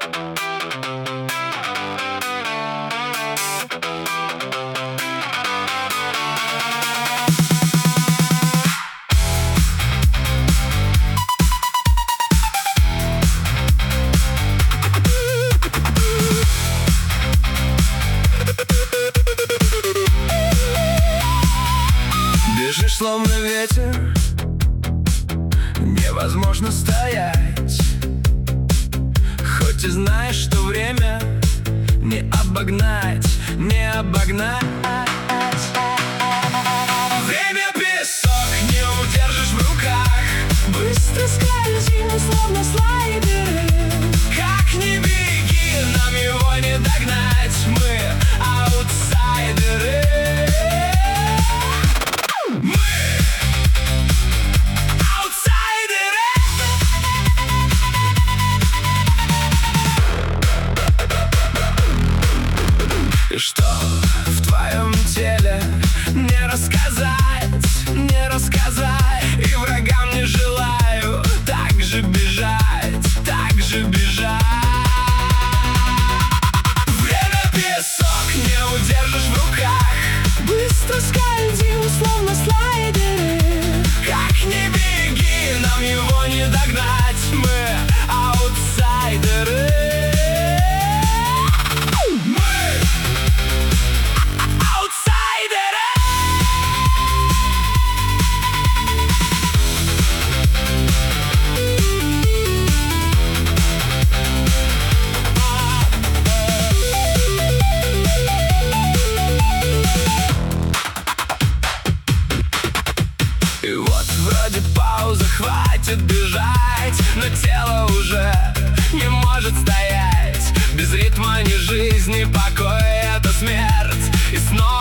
Бежишь, словно ветер, невозможно стоять. Хоть и знаешь, что время не обогнать, не обогнать. Время песок, не удержишь в руках. Быстро скользим, словно слайдеры. Как ни беги, нам его не догнать. Мы аутсайдеры. И что в твоем теле не рассказать, не рассказать. И врагам не желаю так же бежать, так же бежать. Время песок, не удержишь в руках. Быстро скользим, словно слайдеры. Как ни беги, нам его не догнать. Мы аутсайдеры. И вот вроде пауза, хватит бежать, но тело уже не может стоять. Без ритма ни жизни, покой — это смерть. И снова